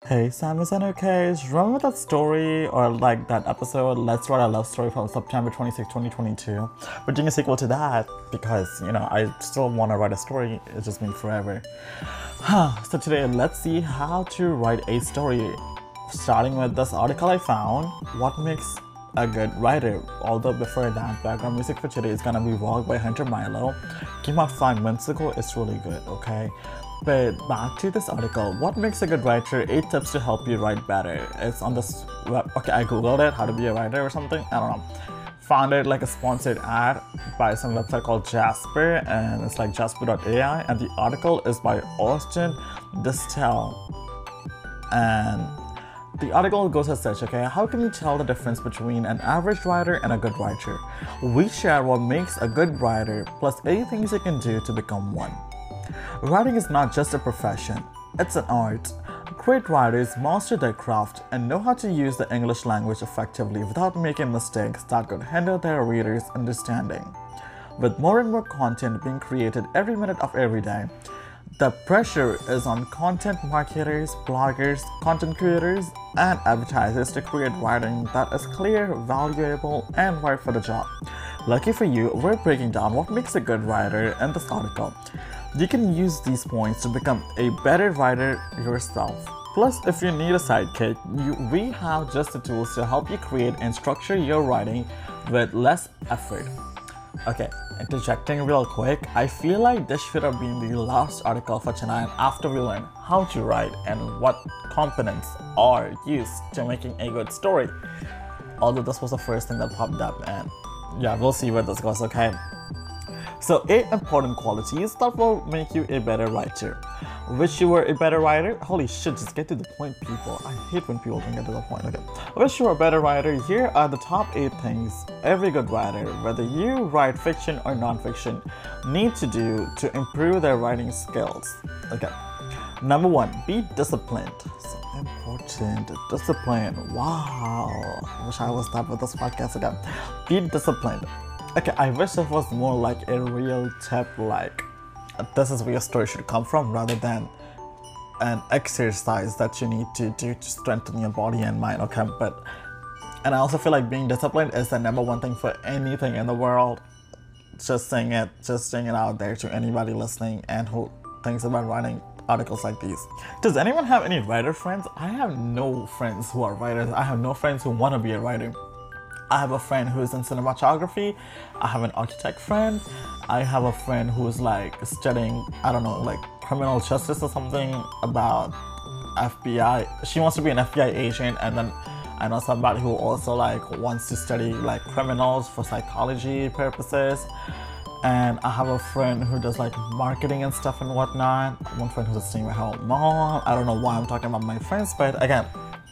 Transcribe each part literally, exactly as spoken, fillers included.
Hey, Samus and okay. Remember that story or like that episode, Let's Write a Love Story from September twenty-sixth, twenty twenty-two? We're doing a sequel to that because, you know, I still want to write a story. It's just been forever. So today, let's see how to write a story. Starting with this article I found, what makes a good writer. Although before that, background music for today is gonna be Vogue by Hunter Milo. Came out five months ago. It's really good, okay? But back to this article, what makes a good writer? Eight tips to help you write better. It's on this web. Okay, I googled it, how to be a writer or something. I don't know. Found it like a sponsored ad by some website called Jasper, and it's like jasper dot A I. And the article is by Austin Distel. And the article goes as such, okay? How can you tell the difference between an average writer and a good writer? We share what makes a good writer, plus eight things you can do to become one. Writing is not just a profession, it's an art. Great writers master their craft and know how to use the English language effectively without making mistakes that could hinder their readers' understanding. With more and more content being created every minute of every day, the pressure is on content marketers, bloggers, content creators, and advertisers to create writing that is clear, valuable, and right for the job. Lucky for you, we're breaking down what makes a good writer in this article. You can use these points to become a better writer yourself. Plus, if you need a sidekick, you, we have just the tools to help you create and structure your writing with less effort. Okay, interjecting real quick, I feel like this should have been the last article for tonight after we learn how to write and what components are used to making a good story. Although this was the first thing that popped up, and yeah, we'll see where this goes, okay? So, eight important qualities that will make you a better writer. Wish you were a better writer? Holy shit, just get to the point, people. I hate when people don't get to the point. Okay. Wish you were a better writer? Here are the top eight things every good writer, whether you write fiction or non-fiction, need to do to improve their writing skills. Okay. Number one, be disciplined. So important. Discipline. Wow. I wish I was that with this podcast again. Be disciplined. Okay, I wish it was more like a real tip, like this is where your story should come from rather than an exercise that you need to do to strengthen your body and mind, okay? But, and I also feel like being disciplined is the number one thing for anything in the world. Just saying it, just saying it out there to anybody listening and who thinks about writing articles like these. Does anyone have any writer friends? I have no friends who are writers. I have no friends who want to be a writer. I have a friend who's in cinematography. I have an architect friend. I have a friend who's like studying, I don't know, like criminal justice or something about F B I. She wants to be an F B I agent, and then I know somebody who also like wants to study like criminals for psychology purposes. And I have a friend who does like marketing and stuff and whatnot. One friend who's a stay-at-home mom. I don't know why I'm talking about my friends, but again,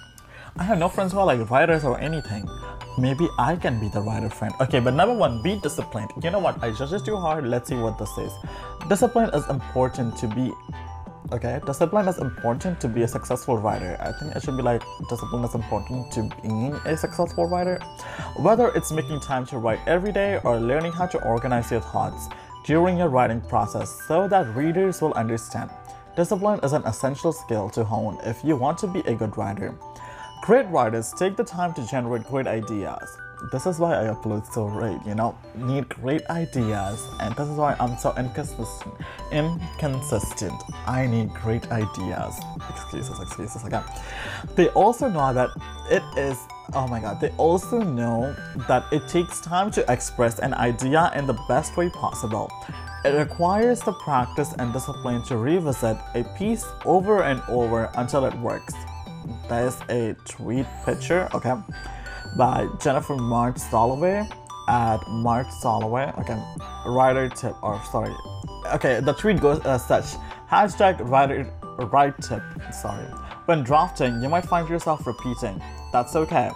I have no friends who are like writers or anything. Maybe I can be the writer friend. Okay, but number one, be disciplined. You know what? I judged it too hard. Let's see what this says. Discipline is important to be. Okay, discipline is important to be a successful writer. I think it should be like discipline is important to being a successful writer. Whether it's making time to write every day or learning how to organize your thoughts during your writing process so that readers will understand. Discipline is an essential skill to hone if you want to be a good writer. Great writers take the time to generate great ideas. This is why I upload so late, you know, need great ideas, and this is why I'm so inconsistent. Inconsistent. I need great ideas. Excuses, excuses again. They also know that it is, oh my god, they also know that it takes time to express an idea in the best way possible. It requires the practice and discipline to revisit a piece over and over until it works. There's a tweet picture, okay, by Jennifer March Soloway at March Soloway. Okay, writer tip, or sorry. Okay, the tweet goes as such. Hashtag writer, write tip, sorry. When drafting, you might find yourself repeating. That's okay.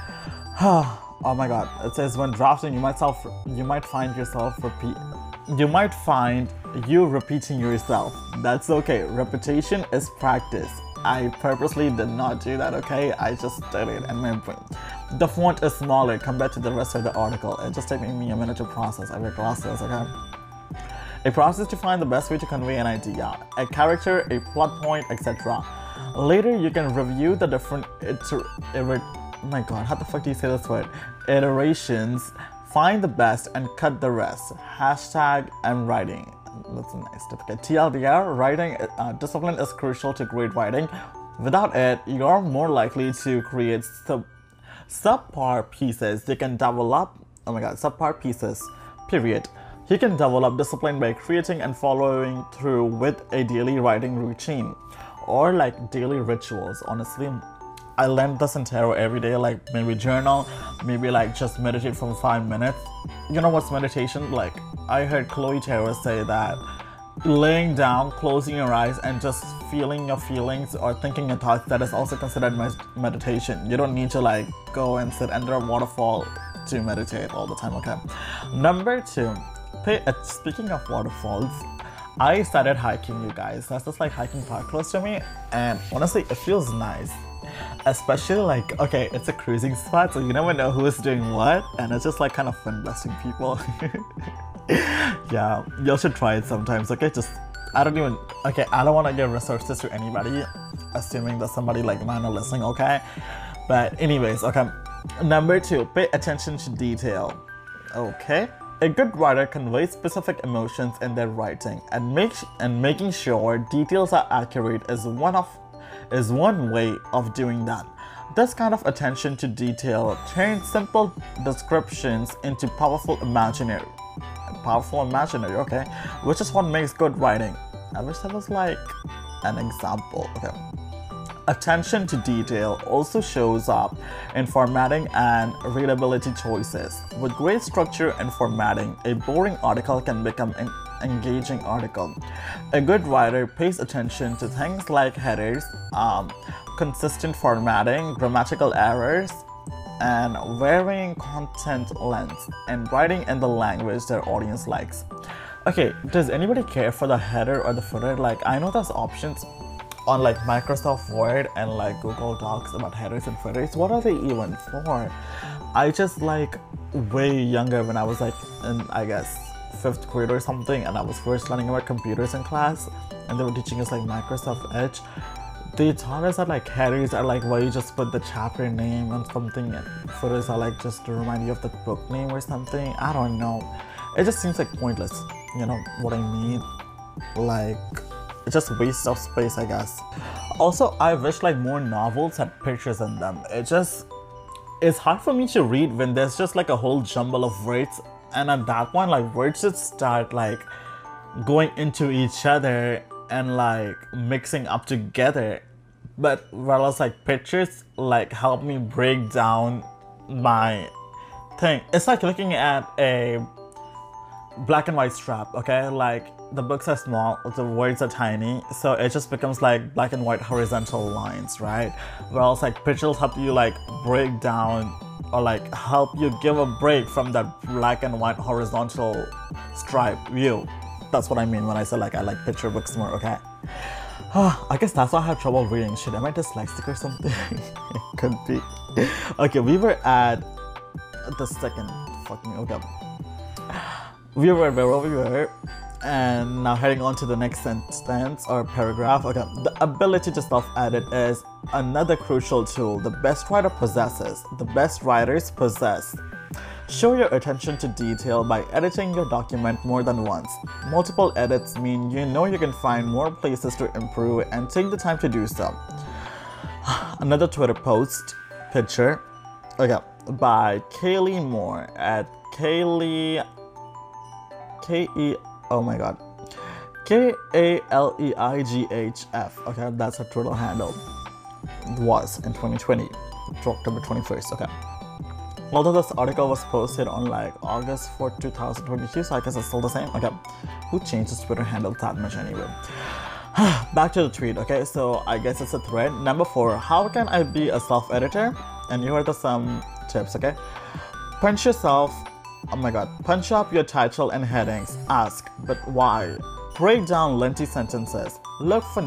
Oh my god, it says when drafting, you might self, you might find yourself repeat. You might find you repeating yourself. That's okay. Repetition is practice. I purposely did not do that, okay? I just did it and my brain. The font is smaller compared to the rest of the article. It just took me a minute to process. I wear glasses, okay? A process to find the best way to convey an idea, a character, a plot point, et cetera. Later, you can review the different iter- iter- oh my god, how the fuck do you say this word? Iterations, find the best and cut the rest. Hashtag I'm writing. That's a nice certificate. T L D R, writing uh, discipline is crucial to great writing. Without it, you're more likely to create sub subpar pieces. You can develop, oh my god, subpar pieces, period. You can develop discipline by creating and following through with a daily writing routine or like daily rituals. Honestly, I learned this in tarot every day, like maybe journal, maybe like just meditate for five minutes. You know what's meditation? Like I heard Chloe Tarot say that laying down, closing your eyes and just feeling your feelings or thinking your thoughts, that is also considered med- meditation. You don't need to like go and sit under a waterfall to meditate all the time, okay? Number two, pay, uh, speaking of waterfalls, I started hiking, you guys. That's just like hiking park close to me, and honestly, it feels nice. Especially like, okay, it's a cruising spot, so you never know who is doing what, and it's just like kind of fun busting people. Yeah, y'all should try it sometimes, okay? Just, I don't even, okay, I don't want to give resources to anybody, assuming that somebody like mine are listening, okay? But anyways, okay. Number two, pay attention to detail, okay? A good writer conveys specific emotions in their writing, and makes and making sure details are accurate is one of is one way of doing that. This kind of attention to detail turns simple descriptions into powerful imaginary, powerful imaginary, okay? Which is what makes good writing. I wish there was like an example, okay? Attention to detail also shows up in formatting and readability choices. With great structure and formatting, a boring article can become an engaging article. A good writer pays attention to things like headers, um, consistent formatting, grammatical errors, and varying content lengths, and writing in the language their audience likes. Okay, does anybody care for the header or the footer? Like, I know there's options on like Microsoft Word and like Google Docs about headers and footers. What are they even for? I just like way younger when I was like in, I guess, fifth grade or something, and I was first learning about computers in class, and they were teaching us like Microsoft Edge. They taught us that like headers are like where you just put the chapter name on something, and footers are like just to remind you of the book name or something. I don't know. It just seems like pointless. You know what I mean? Like, it's just waste of space, I guess. Also, I wish like more novels had pictures in them. It just, it's hard for me to read when there's just like a whole jumble of words, and at that point, like words just start like going into each other and like mixing up together. But whereas like pictures like help me break down my thing. It's like looking at a black and white strap, okay? Like the books are small, the words are tiny, so it just becomes like black and white horizontal lines, right? Whereas like pictures help you like break down or like help you give a break from that black and white horizontal stripe view. That's what I mean when I say like I like picture books more, okay? I guess that's why I have trouble reading. Shit, am I dyslexic or something? Could be. Okay, we were at the second, fuck me, okay. We were where we were, and now heading on to the next sentence or paragraph. Okay, the ability to self-edit is another crucial tool the best writer possesses, the best writers possess. Show your attention to detail by editing your document more than once. Multiple edits mean you know you can find more places to improve and take the time to do so. Another Twitter post, picture, okay, by Kaylee Moore at Kaylee, K E, oh my god, K A L E I G H F, okay, that's her Twitter handle, was in twenty twenty, October twenty-first, okay. Although this article was posted on like August fourth, two thousand twenty-two, so I guess it's still the same. Okay, who changed his Twitter handle that much anyway? Back to the tweet, okay, so I guess it's a thread. Number four, how can I be a self-editor? And here are the some tips, okay? Punch yourself, oh my god, punch up your title and headings. Ask, but why? Break down lengthy sentences. Look for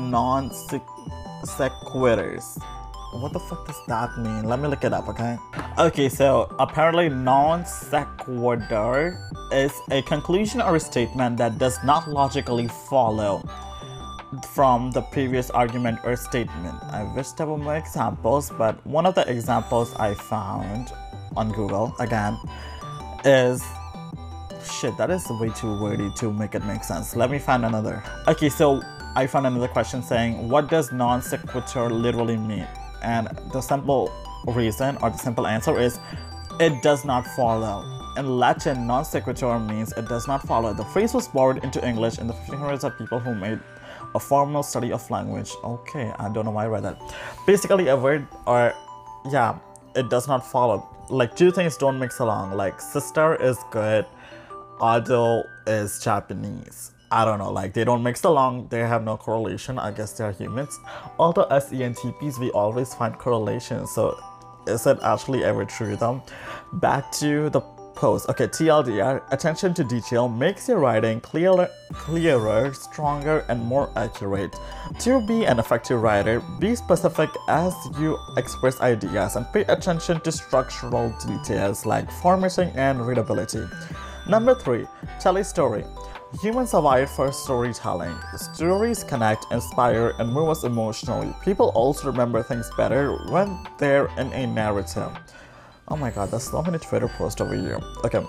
non-sequiturs. What the fuck does that mean? Let me look it up, okay? Okay, so apparently non sequitur is a conclusion or a statement that does not logically follow from the previous argument or statement. I wish there were more examples, but one of the examples I found on Google, again, is shit, that is way too wordy to make it make sense. Let me find another. Okay, so I found another question saying, what does non sequitur literally mean? And the simple reason or the simple answer is, it does not follow. In Latin, non sequitur means it does not follow. The phrase was borrowed into English in the fifteen hundreds by people who made a formal study of language. Okay, I don't know why I read that. Basically, a word or, yeah, it does not follow. Like, two things don't mix along. Like, sister is good, Ado is Japanese. I don't know, like, they don't mix along, they have no correlation. I guess they're humans. Although as E N T Ps, we always find correlation. So, is it actually ever true though? Back to the post. Okay, T L D R, attention to detail makes your writing clearer, clearer, stronger, and more accurate. To be an effective writer, be specific as you express ideas and pay attention to structural details like formatting and readability. Number three, tell a story. Humans are wired for storytelling. Stories connect, inspire, and move us emotionally. People also remember things better when they're in a narrative. Oh my god, there's so many Twitter posts over here. Okay.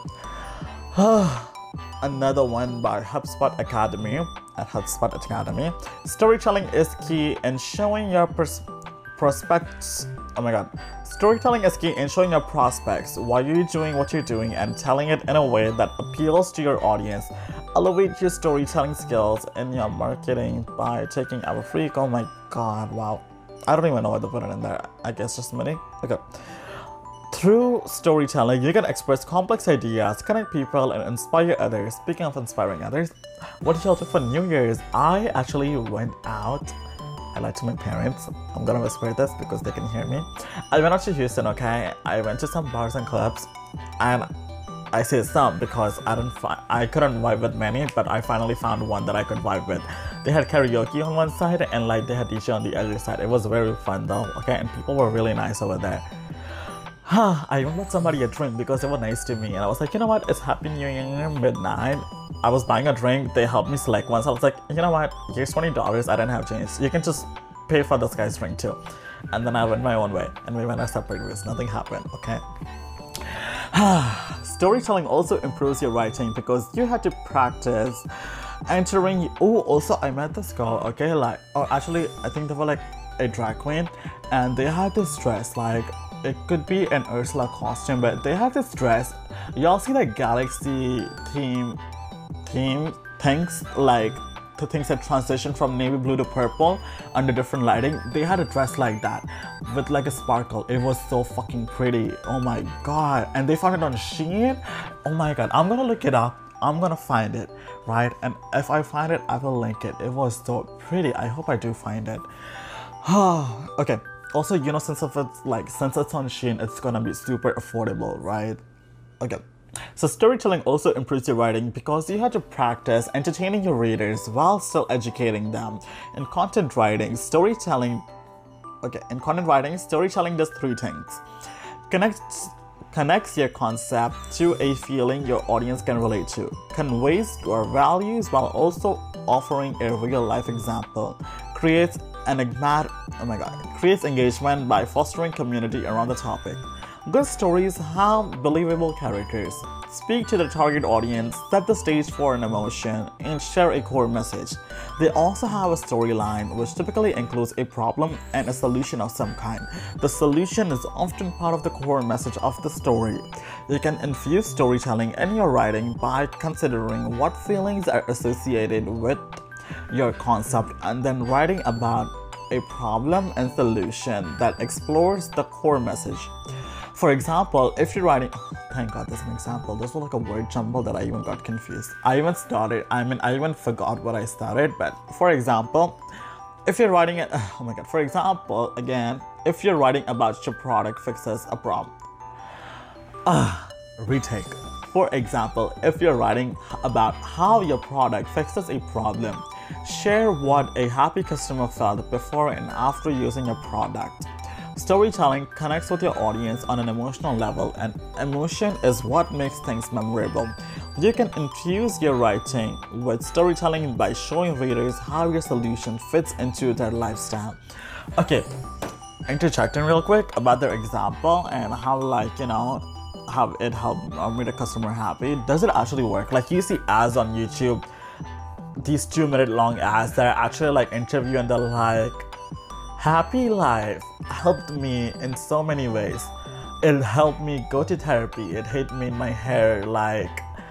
Another one by HubSpot Academy at HubSpot Academy. Storytelling is key in showing your pers- prospects. Oh my god. Storytelling is key in showing your prospects why you're doing what you're doing and telling it in a way that appeals to your audience. Elevate your storytelling skills in your marketing by taking our free. Oh my god, wow. I don't even know what to put it in there. I guess just a minute. Okay. Through storytelling, you can express complex ideas, connect people, and inspire others. Speaking of inspiring others, what did y'all do for New Year's? I actually went out. I lied to my parents. I'm gonna whisper this because they can hear me. I went out to Houston, okay? I went to some bars and clubs, and I say some because I didn't fi- I couldn't vibe with many, but I finally found one that I could vibe with. They had karaoke on one side and like they had D J on the other side. It was very fun though, okay? And people were really nice over there. I even bought somebody a drink because they were nice to me, and I was like, you know what? It's Happy New Year midnight. I was buying a drink. They helped me select one, so I was like, you know what? Here's twenty dollars. I didn't have change. You can just pay for this guy's drink too. And then I went my own way, and we went our separate ways. Nothing happened, okay? Storytelling also improves your writing because you had to practice entering. Oh, also I met this girl, okay, like, or actually I think they were like a drag queen, and they had this dress, like it could be an Ursula costume, but they had this dress. Y'all see the galaxy theme theme things, like the things that transition from navy blue to purple under different lighting. They had a dress like that with like a sparkle. It was so fucking pretty. Oh my god. And they found it on Shein. Oh my god. I'm gonna look it up. I'm gonna find it, right? And if I find it, I will link it. It was so pretty. I hope I do find it. Okay. Also, you know, since if it's like since it's on Shein, it's gonna be super affordable, right? Okay. So storytelling also improves your writing because you have to practice entertaining your readers while still educating them. In content writing, storytelling, okay, in content writing, storytelling does three things. Connects, connects your concept to a feeling your audience can relate to. Conveys your values while also offering a real life example. Creates enigmatic, oh my god, creates engagement by fostering community around the topic. Good stories have believable characters, speak to the target audience, set the stage for an emotion, and share a core message. They also have a storyline, which typically includes a problem and a solution of some kind. The solution is often part of the core message of the story. You can infuse storytelling in your writing by considering what feelings are associated with your concept and then writing about a problem and solution that explores the core message. For example, if you're writing, oh, thank god there's an example. This was like a word jumble that I even got confused. I even started, I mean, I even forgot what I started, but for example, if you're writing it, oh my god, for example, again, if you're writing about your product fixes a problem. Ah, retake. For example, if you're writing about how your product fixes a problem, share what a happy customer felt before and after using your product. Storytelling connects with your audience on an emotional level, and emotion is what makes things memorable. You can infuse your writing with storytelling by showing readers how your solution fits into their lifestyle. Okay, interjecting real quick about their example and how, like, you know, how it helped make the customer happy. Does it actually work? Like, you see ads on YouTube, these two minute long ads that are actually like interview, and they're like, happy life helped me in so many ways. It helped me go to therapy. It helped me my hair like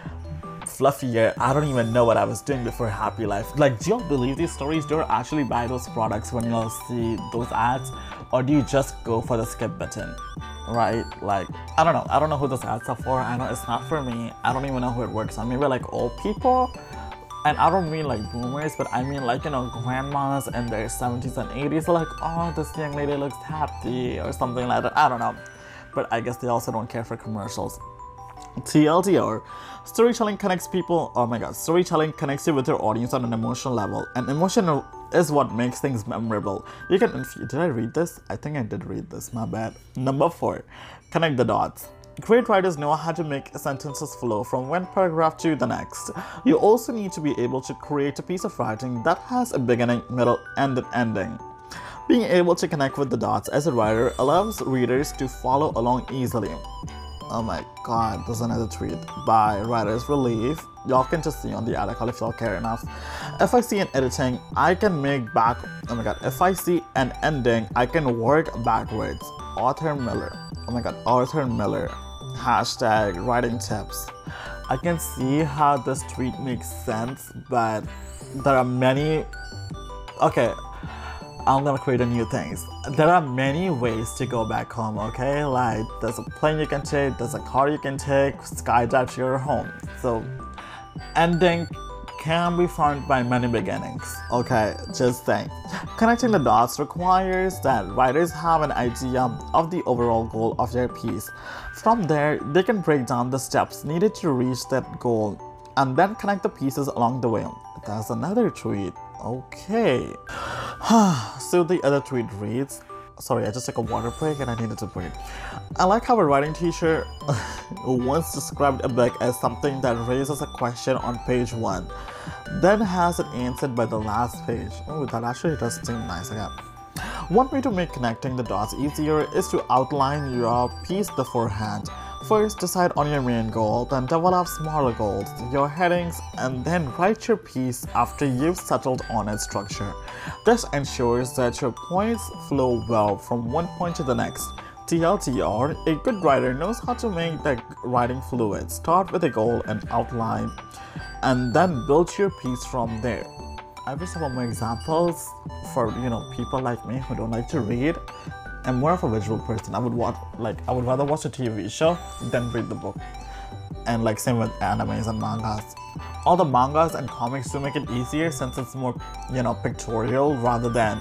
fluffier. I don't even know what I was doing before Happy Life. Like, do you believe these stories? Do you actually buy those products when you see those ads? Or do you just go for the skip button? Right? Like, I don't know. I don't know who those ads are for. I know it's not for me. I don't even know who it works on. Maybe like old people. And I don't mean like boomers, but I mean like, you know, grandmas in their seventies and eighties are like, oh, this young lady looks happy or something like that. I don't know. But I guess they also don't care for commercials. T L D R, storytelling connects people, oh my god, storytelling connects you with your audience on an emotional level. And emotional is what makes things memorable. You can, did I read this? I think I did read this, my bad. Number four, connect the dots. Great writers know how to make sentences flow from one paragraph to the next. You also need to be able to create a piece of writing that has a beginning, middle, and an ending. Being able to connect with the dots as a writer allows readers to follow along easily. Oh my god, there's another tweet by Writer's Relief. Y'all can just see on the article if y'all care enough. If I see an editing, I can make back, oh my god, if I see an ending, I can work backwards. Arthur Miller, oh my god, Arthur Miller, hashtag writing tips. I can see how this tweet makes sense, but there are many, okay, I'm gonna create a new things. There are many ways to go back home, okay? Like, there's a plane you can take, there's a car you can take, skydive to your home. So, ending can be found by many beginnings, okay? Just think. Connecting the dots requires that writers have an idea of the overall goal of their piece. From there, they can break down the steps needed to reach that goal and then connect the pieces along the way. That's another tweet. Okay. So the other tweet reads, sorry, I just took a water break and I needed to breathe. I like how a writing teacher once described a book as something that raises a question on page one, then has it answered by the last page. Oh, that actually does seem nice again. One way to make connecting the dots easier is to outline your piece beforehand. First, decide on your main goal, then develop smaller goals, your headings, and then write your piece after you've settled on its structure. This ensures that your points flow well from one point to the next. T L D R, a good writer knows how to make the writing fluid. Start with a goal and outline, and then build your piece from there. I wish there were more examples for, you know, people like me who don't like to read. I'm more of a visual person. I would watch, like, I would rather watch a T V show than read the book. And like same with animes and mangas. All the mangas and comics do make it easier since it's more, you know, pictorial rather than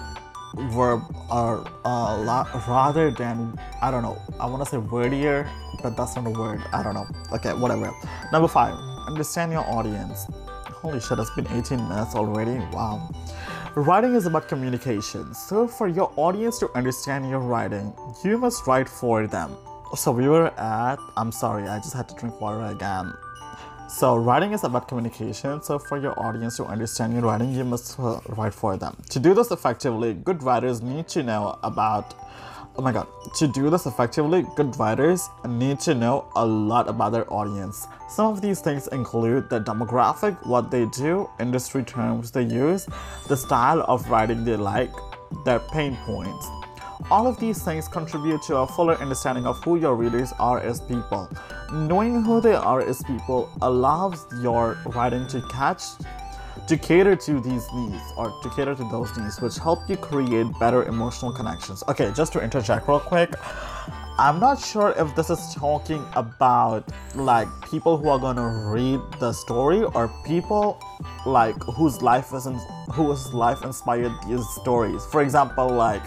verb or uh, la- rather than, I don't know, I want to say wordier, but that's not a word. I don't know. Okay, whatever. Number five, understand your audience. Holy shit, it's been eighteen minutes already. Wow. Writing is about communication, so for your audience to understand your writing, you must write for them. So we were at, I'm sorry, I just had to drink water again. So writing is about communication, so for your audience to understand your writing, you must uh, write for them. To do this effectively, good writers need to know about, oh my god, to do this effectively, good writers need to know a lot about their audience. Some of these things include the demographic, what they do, industry terms they use, the style of writing they like, their pain points. All of these things contribute to a fuller understanding of who your readers are as people. Knowing who they are as people allows your writing to catch, to cater to these needs, or to cater to those needs, which help you create better emotional connections. Okay, just to interject real quick, I'm not sure if this is talking about like people who are gonna read the story or people like whose life isn't whose life inspired these stories. For example, like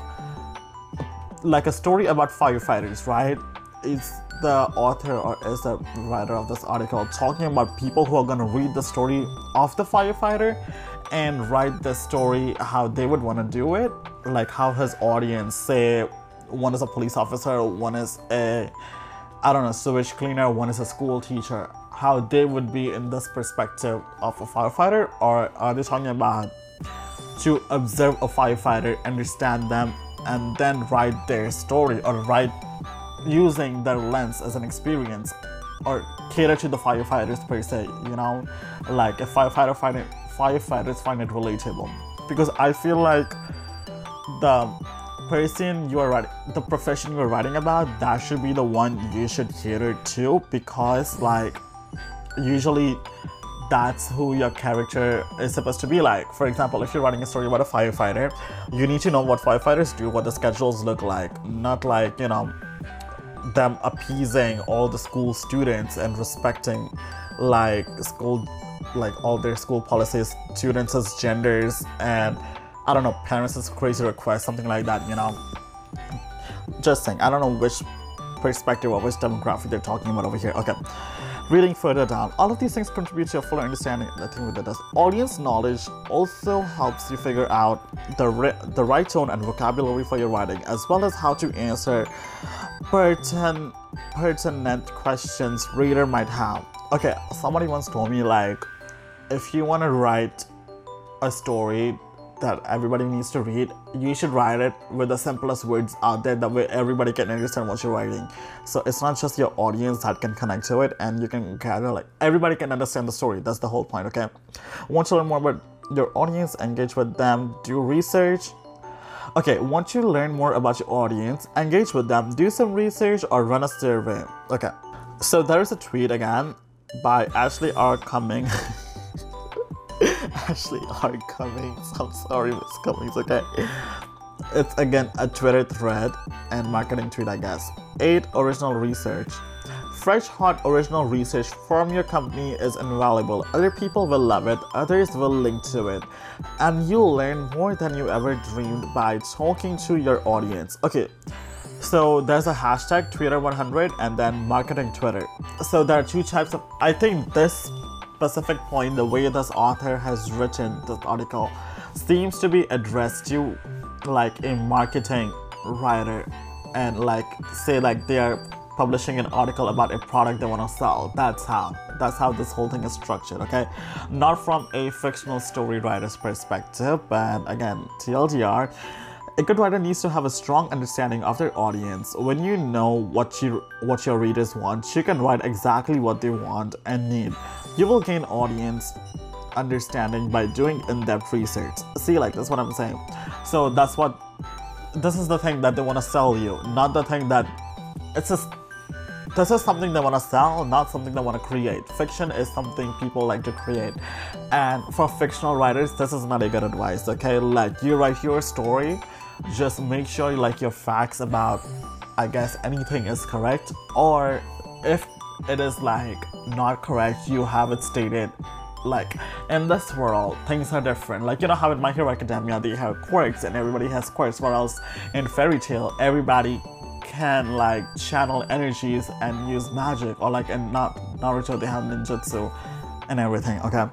like a story about firefighters, right? Is the author or is the writer of this article talking about people who are gonna read the story of the firefighter and write the story how they would want to do it, like how his audience, say one is a police officer, one is a, I don't know, sewage cleaner, one is a school teacher. how they would be in this perspective of a firefighter, or are they talking about to observe a firefighter, understand them, and then write their story, or write using their lens as an experience, or cater to the firefighters per se, you know, like if firefighter find it, firefighters find it relatable. Because I feel like the person you are writing, the profession you are writing about, that should be the one you should cater to, because like usually that's who your character is supposed to be like. For example, if you're writing a story about a firefighter, you need to know what firefighters do, what the schedules look like, not like, you know, them appeasing all the school students and respecting like school, like all their school policies, students as genders, and I don't know, parents as crazy requests, something like that, you know. Just saying, I don't know which perspective or which demographic they're talking about over here. Okay, reading further down, all of these things contribute to a fuller understanding. The thing with it is, audience knowledge also helps you figure out the ri- the right tone and vocabulary for your writing, as well as how to answer pertin- pertinent questions reader might have. Okay, somebody once told me, like, if you want to write a story that everybody needs to read, you should write it with the simplest words out there, that way everybody can understand what you're writing. So it's not just your audience that can connect to it, and you can gather, like, everybody can understand the story. That's the whole point, okay? Want to learn more about your audience, engage with them, do research. Okay, want to learn more about your audience, engage with them, do some research, or run a survey. Okay, so there is a tweet again by Ashley R. Cummings. Ashley R. Cummings. I'm sorry, Miss Cummings, okay? It's again a Twitter thread and marketing tweet, I guess. eight Original research. Fresh, hot original research from your company is invaluable. Other people will love it, others will link to it, and you'll learn more than you ever dreamed by talking to your audience. Okay, so there's a hashtag Twitter one hundred and then marketing Twitter. So there are two types of, I think this specific point, the way this author has written this article, seems to be addressed to like a marketing writer, and like say like they are publishing an article about a product they want to sell. That's how that's how this whole thing is structured, okay? Not from a fictional story writer's perspective, but again, T L D R, a good writer needs to have a strong understanding of their audience. When you know what you what your readers want, you can write exactly what they want and need. You will gain audience understanding by doing in-depth research. See, like, that's what I'm saying. So that's what, this is the thing that they want to sell you, not the thing that, it's just, this is something they want to sell, not something they want to create. Fiction is something people like to create. And for fictional writers, this is not a good advice, okay? Like, you write your story, just make sure like your facts about, I guess, anything is correct. Or if it is like not correct, you have it stated. Like, in this world, things are different. Like, you know how in My Hero Academia, they have quirks and everybody has quirks, whereas in Fairy Tail, everybody can like channel energies and use magic, or like in Na- Naruto they have ninjutsu and everything, okay?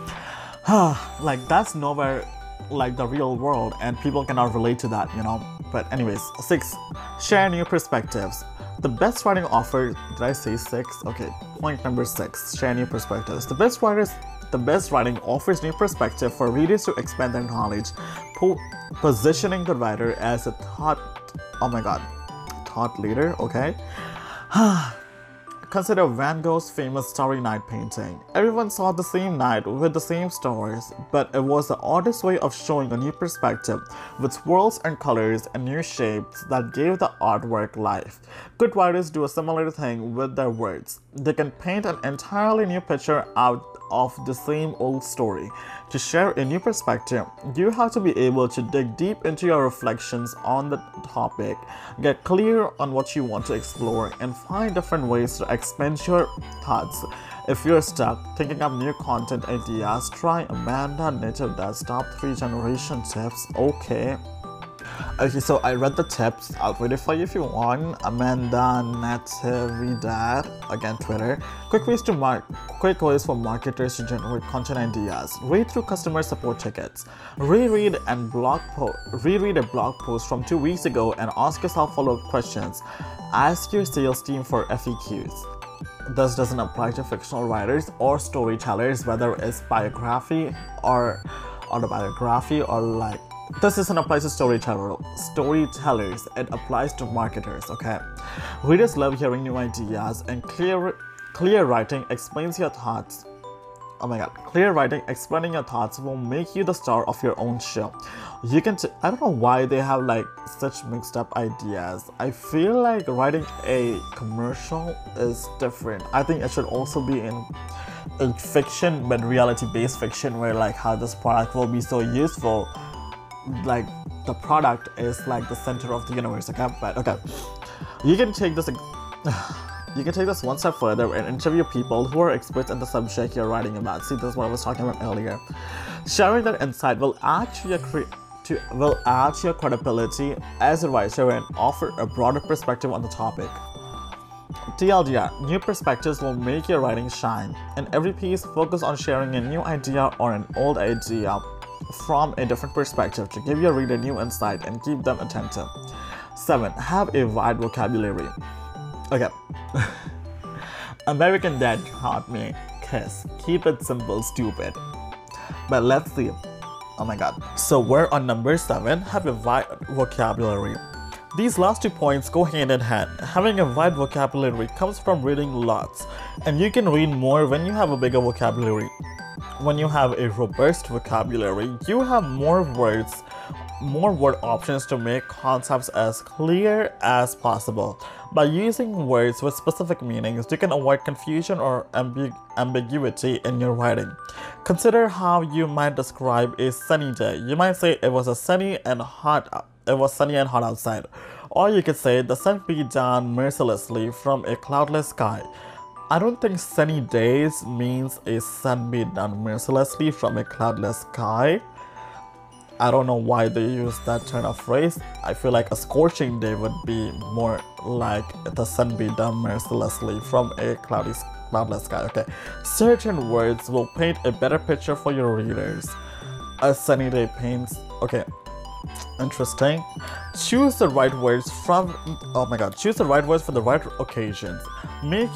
Like, that's nowhere like the real world, and people cannot relate to that, you know? But anyways, six, share new perspectives. The best writing offers, did I say six? Okay, point number six, share new perspectives. The best writers, the best writing offers new perspective for readers to expand their knowledge, po- positioning the writer as a thought, oh my god, thought leader, okay? Consider Van Gogh's famous Starry Night painting. Everyone saw the same night with the same stars, but it was the artist's way of showing a new perspective with swirls and colors and new shapes that gave the artwork life. Good writers do a similar thing with their words. They can paint an entirely new picture out of the same old story. To share a new perspective, you have to be able to dig deep into your reflections on the topic, get clear on what you want to explore, and find different ways to expand your thoughts. If you're stuck thinking of new content ideas, try Amanda Native Desktop three generation tips. Okay. Okay, so I read the tips. I'll read it for you if you want. Amanda Natividad, again Twitter. Quick ways to mark, quick ways for marketers to generate content ideas. Read through customer support tickets. Reread and blog po- reread a blog post from two weeks ago and ask yourself follow-up questions. Ask your sales team for F A Qs. this doesn't apply to fictional writers or storytellers, whether it's biography or autobiography or like this doesn't apply to storyteller storytellers. It applies to marketers. Okay, readers love hearing new ideas, and clear clear writing explains your thoughts. Oh my god, clear writing explaining your thoughts will make you the star of your own show. You can t- I don't know why they have like such mixed up ideas. I feel like writing a commercial is different. I think it should also be in, in fiction, but reality-based fiction, where like how this product will be so useful. Like the product is like the center of the universe. Okay, but okay, you can take this. You can take this one step further and interview people who are experts in the subject you're writing about. See, this is what I was talking about earlier. Sharing that insight will add to your cre- to, will add to your credibility as a writer and offer a broader perspective on the topic. T L D R, new perspectives will make your writing shine. In every piece, focus on sharing a new idea or an old idea from a different perspective to give your reader new insight and keep them attentive. seven. Have a wide vocabulary. Okay. American Dad taught me, kiss, keep it simple, stupid. But let's see. Oh my god. So we're on number seven, have a wide vocabulary. These last two points go hand in hand. Having a wide vocabulary comes from reading lots, and you can read more when you have a bigger vocabulary. When you have a robust vocabulary, you have more words, more word options to make concepts as clear as possible. By using words with specific meanings, you can avoid confusion or ambi- ambiguity in your writing. Consider how you might describe a sunny day. You might say it was a sunny and hot. It was sunny and hot outside. Or you could say the sun beat down mercilessly from a cloudless sky. I don't think sunny days means a sun beat down mercilessly from a cloudless sky. I don't know why they use that turn of phrase. I feel like a scorching day would be more like the sun beat down mercilessly from a cloudy, cloudless sky. Okay, certain words will paint a better picture for your readers. A sunny day paints. Okay, interesting. Choose the right words from. Oh my god, choose the right words for the right occasions. Make.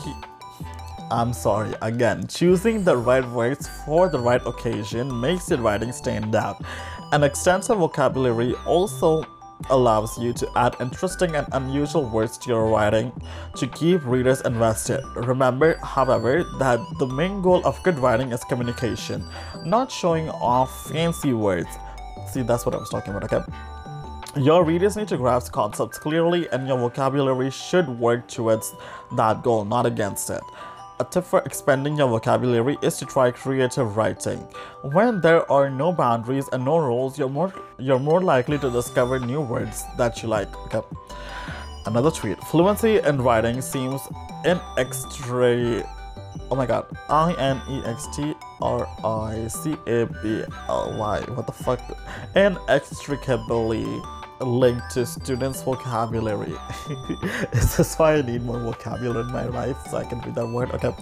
I'm sorry, again, choosing the right words for the right occasion makes your writing stand out. An extensive vocabulary also allows you to add interesting and unusual words to your writing to keep readers invested. Remember, however, that the main goal of good writing is communication, not showing off fancy words. See, that's what I was talking about, okay? Your readers need to grasp concepts clearly, and your vocabulary should work towards that goal, not against it. A tip for expanding your vocabulary is to try creative writing. When there are no boundaries and no rules, you're more you're more likely to discover new words that you like. Okay. Another tweet. Fluency in writing seems inextricably. Oh my god. I N E X T R I C A B L Y. What the fuck? Inextricably linked to students' vocabulary. Is this why I need more vocabulary in my life so I can read that word? Okay.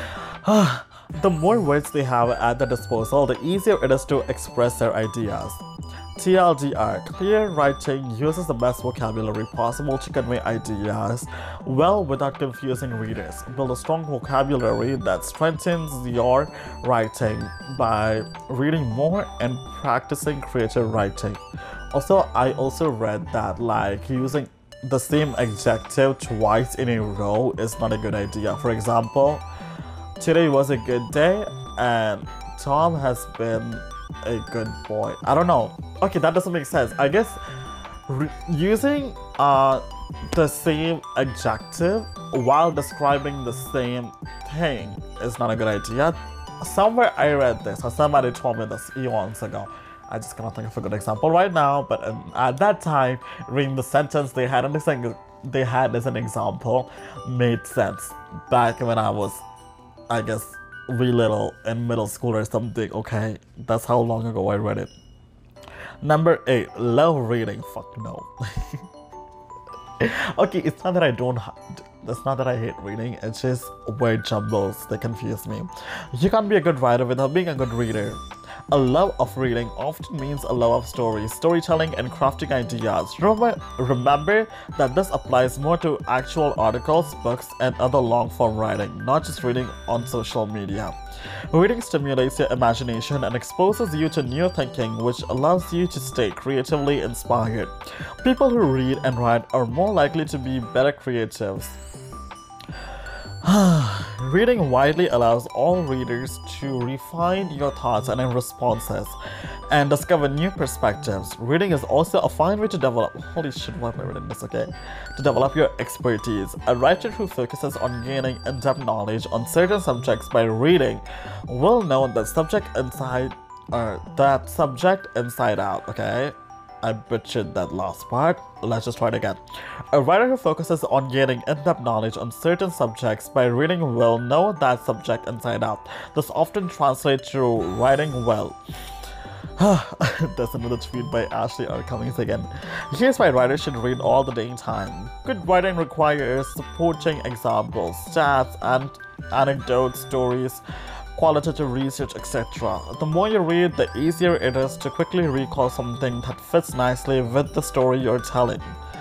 The more words they have at their disposal, the easier it is to express their ideas. T L D R, clear writing uses the best vocabulary possible to convey ideas well without confusing readers. Build a strong vocabulary that strengthens your writing by reading more and practicing creative writing. Also, I also read that like using the same adjective twice in a row is not a good idea. For example, today was a good day and Tom has been a good boy. I don't know. Okay, that doesn't make sense. I guess re- using uh, the same adjective while describing the same thing is not a good idea. Somewhere I read this or somebody told me this eons ago. I just cannot think of a good example right now, but um, at that time, reading the sentence they had as an, they had as an example made sense. Back when I was, I guess, really little in middle school or something. Okay, that's how long ago I read it. Number eight, love reading. Fuck no. Okay, it's not that I don't. It's not that I hate reading. It's just word jumbles that confuse me. You can't be a good writer without being a good reader. A love of reading often means a love of stories, storytelling, and crafting ideas. Remember, remember that this applies more to actual articles, books, and other long-form writing, not just reading on social media. Reading stimulates your imagination and exposes you to new thinking, which allows you to stay creatively inspired. People who read and write are more likely to be better creatives. Reading widely allows all readers to refine your thoughts and responses and discover new perspectives. Reading is also a fine way to develop, holy shit, why am I reading this, okay? To develop your expertise. A writer who focuses on gaining in-depth knowledge on certain subjects by reading will know that subject inside, or that subject inside out, okay? I butchered that last part. Let's just try it again. A writer who focuses on gaining in-depth knowledge on certain subjects by reading will know that subject inside out. This often translates to writing well. That's another tweet by Ashley R. Cummings again. Here's why writers should read all the dang time. Good writing requires supporting examples, stats, and anecdotes, stories, qualitative research, et cetera. The more you read, the easier it is to quickly recall something that fits nicely with the story you're telling.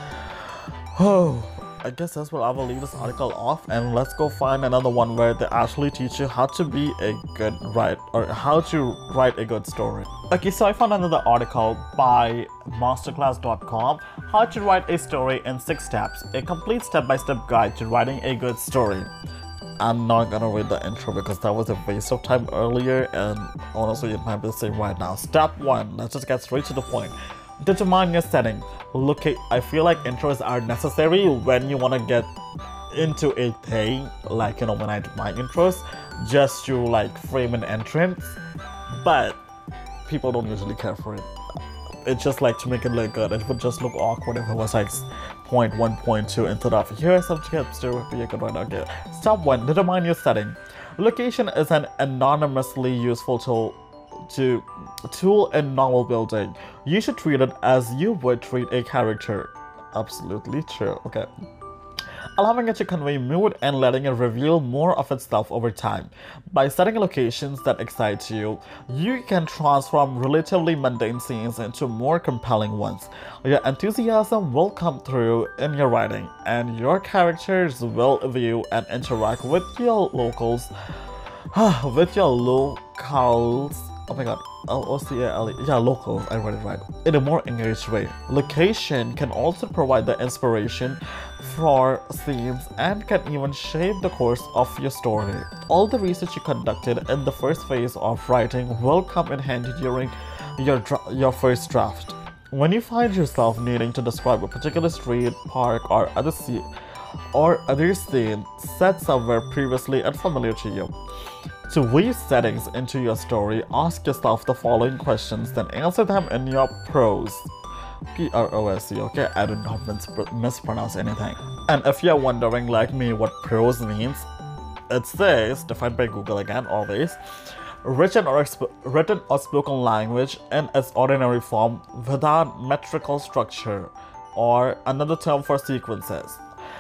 Oh, I guess that's where I will leave this article off, and let's go find another one where they actually teach you how to be a good writer, or how to write a good story. Okay, so I found another article by masterclass dot com, How to Write a Story in Six Steps, a complete step-by-step guide to writing a good story. I'm not gonna read the intro because that was a waste of time earlier, and honestly it might be the same right now. Step one, let's just get straight to the point. Determine your setting. Look, I feel like intros are necessary when you want to get into a thing, like, you know, when I do my intros, just to like frame an entrance, but people don't usually care for it. It's just like to make it look good. It would just look awkward if it was like point one, point two instead of here are some tips to be a good one. Okay. Step one, determine your setting. Location is an anonymously useful tool to tool in novel building. You should treat it as you would treat a character. Absolutely true. Okay. Allowing it to convey mood and letting it reveal more of itself over time. By setting locations that excite you, you can transform relatively mundane scenes into more compelling ones. Your enthusiasm will come through in your writing, and your characters will view and interact with your locals, with your locals, oh my god, L O C A L E, yeah, locals, I read it right, in a more engaged way. Location can also provide the inspiration for scenes and can even shape the course of your story. All the research you conducted in the first phase of writing will come in handy during your, your first draft. When you find yourself needing to describe a particular street, park, or other scene, or other scene set somewhere previously unfamiliar to you. To weave settings into your story, ask yourself the following questions, then answer them in your prose. P R O S E, okay? I did not mis mispronounce anything. And if you're wondering, like me, what prose means, it says, defined by Google again, always, written or, written or spoken language in its ordinary form without metrical structure, or another term for sequences.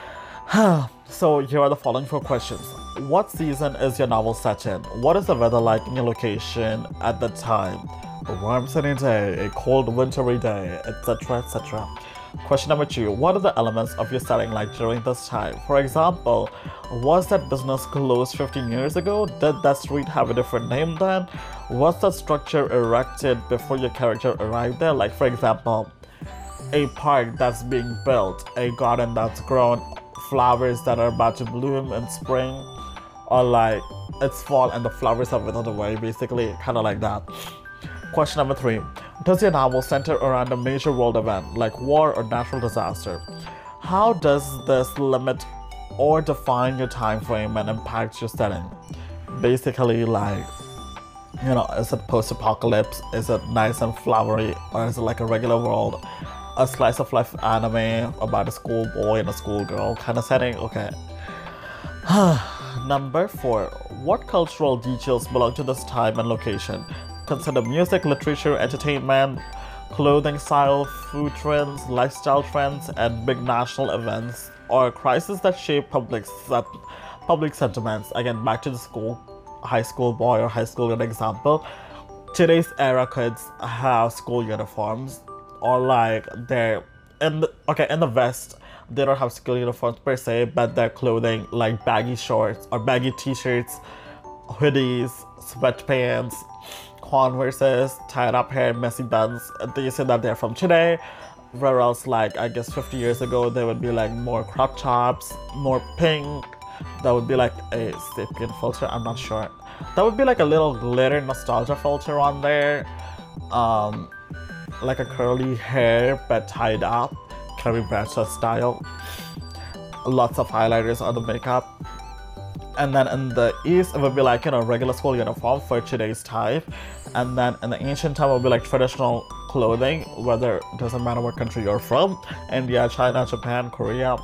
So here are the following four questions. What season is your novel set in? What is the weather like in your location at the time? A warm sunny day, a cold wintry day, etc, et cetera. Question number two, what are the elements of your setting like during this time? For example, was that business closed fifteen years ago? Did that street have a different name then? Was that structure erected before your character arrived there? Like, for example, a park that's being built, a garden that's grown, flowers that are about to bloom in spring, or like it's fall and the flowers have withered away, basically, kind of like that. Question number three, does your novel center around a major world event like war or natural disaster? How does this limit or define your time frame and impact your setting? Basically, like, you know, is it post-apocalypse? Is it nice and flowery? Or is it like a regular world? A slice of life anime about a schoolboy and a schoolgirl kind of setting? Okay. Number four, what cultural details belong to this time and location? Consider music, literature, entertainment, clothing style, food trends, lifestyle trends, and big national events or crises that shape public, public sentiments. Again, back to the school, high school boy or high school girl example. today's era kids have school uniforms, or like they're in the, okay, in the West they don't have school uniforms per se, but their clothing like baggy shorts or baggy t-shirts, hoodies, sweatpants, Converses, tied up hair, messy buns. They say that they're from today, whereas like I guess fifty years ago they would be like more crop tops, more pink. That would be like a sapient filter, I'm not sure. That would be like a little glitter nostalgia filter on there. Um, like a curly hair but tied up, Carrie Bradshaw style. Lots of highlighters on the makeup. And then in the East, it would be like, you know, regular school uniform for today's type. And then in the ancient time, it would be like traditional clothing, whether it doesn't matter what country you're from, India, China, Japan, Korea,